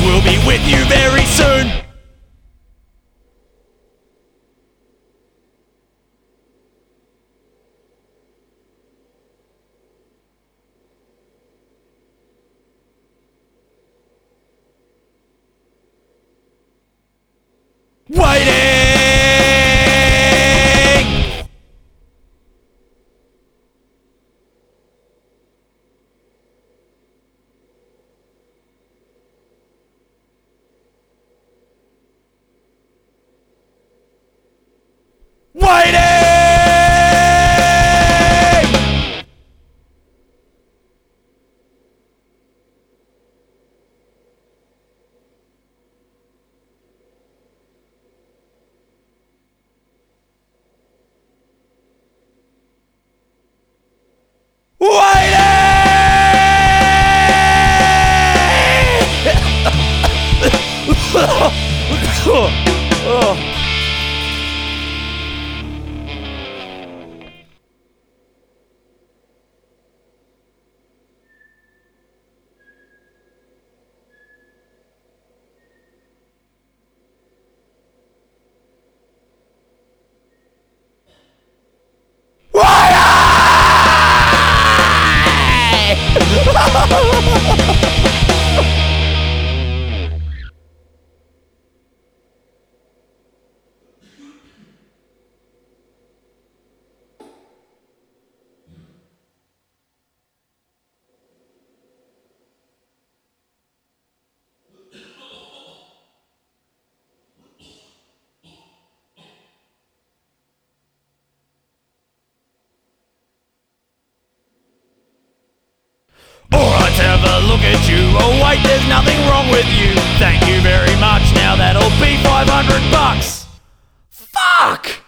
will be with you very soon. Waiting! Waiting! Oh. Alright, have a look at you. Oh wait, there's nothing wrong with you. Thank you very much. Now that'll be $500. Fuck!